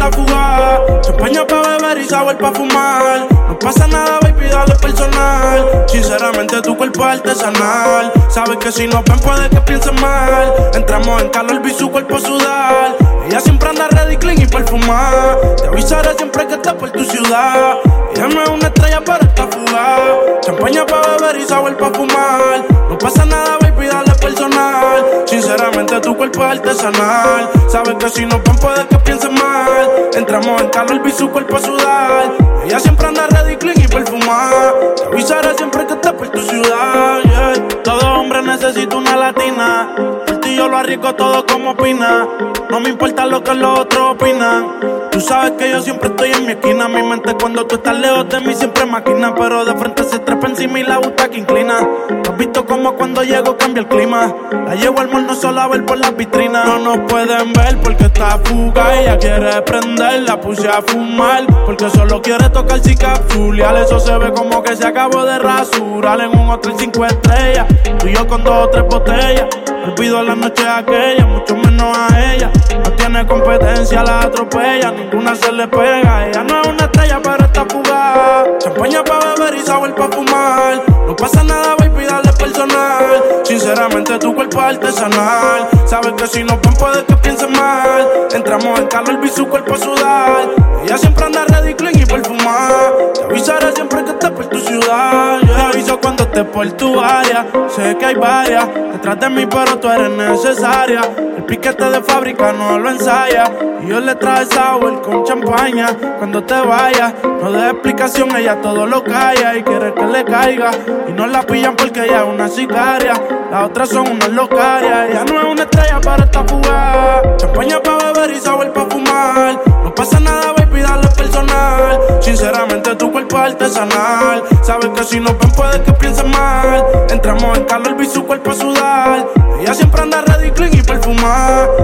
está fugaz. Champaña pa' beber y sabor pa' fumar. No pasa nada, baby, dale personal. Sinceramente tu cuerpo es artesanal. Sabes que si nos ven puede que piensen mal. Entramos en calor, vi su cuerpo sudar. Ella siempre anda ready, clean y perfumada. Te avisaré siempre que estés por tu ciudad. Ella no es una estrella pero está fugaz. Champaña pa' beber y sabor pa' fumar. No pasa nada, baby, dale personal. Sinceramente tu cuerpo es artesanal. Sabes que si nos ven puede que piensen mal. Entramos en calor, vi su cuerpo sudar. Ella siempre anda ready, clean y perfumada. Te avisaré siempre que estés por tu ciudad, yeah. Todo hombre necesita una latina. Por ti yo lo arriesgo todo como opina. No me importa lo que los otros opinan. Tú sabes que yo siempre estoy en mi esquina. Mi mente cuando tú estás lejos de mí siempre maquina. Pero de frente se trepa encima y la butaca inclina. ¿Tú has visto como cuando llego cambia el clima? La llevo al mall no solo a ver por las vitrinas. No nos pueden ver porque está fuga. Ella quiere prender, la puse a fumar. Porque solo quiere tocar sin capsulear. Eso se ve como que se acabó de rasurar en un hotel 5 estrellas. Tú y yo con 2 o 3 botellas. Olvido la noche aquella, mucho menos a ella. No tiene competencia, la atropella, ninguna se le pega. Ella no es una estrella, pero está fugaz. Champaña pa' beber y sabor pa' fumar. No pasa nada, baby, dale personal. Sinceramente tu cuerpo es artesanal. Sabes que si nos ven puede que piensen mal. Entramos en calor, vi su cuerpo sudar. Ella siempre anda ready, clean y perfumada. Te avisaré siempre que estés por tu ciudad, yeah. Te aviso cuando estés por tu área. Sé que hay varias detrás de mí, pero tú eres necesaria. El piquete de fábrica no lo ensaya. Y yo le traje sour con champaña. Cuando te vayas, no de explicación, ella todo lo calla. Y quiere que le caiga. Y no la pillan porque ella es una sicaria. Las otras son unas locarias. Ella no es una estrella, pero está fugaz. Champaña pa' beber y sabor pa' fumar. No pasa nada, baby, dale personal. Sinceramente tu cuerpo es artesanal. Sabes que si nos ven puede que piensen mal. Entramos en calor, vi su cuerpo sudar. Ella siempre anda ready, clean y perfumada.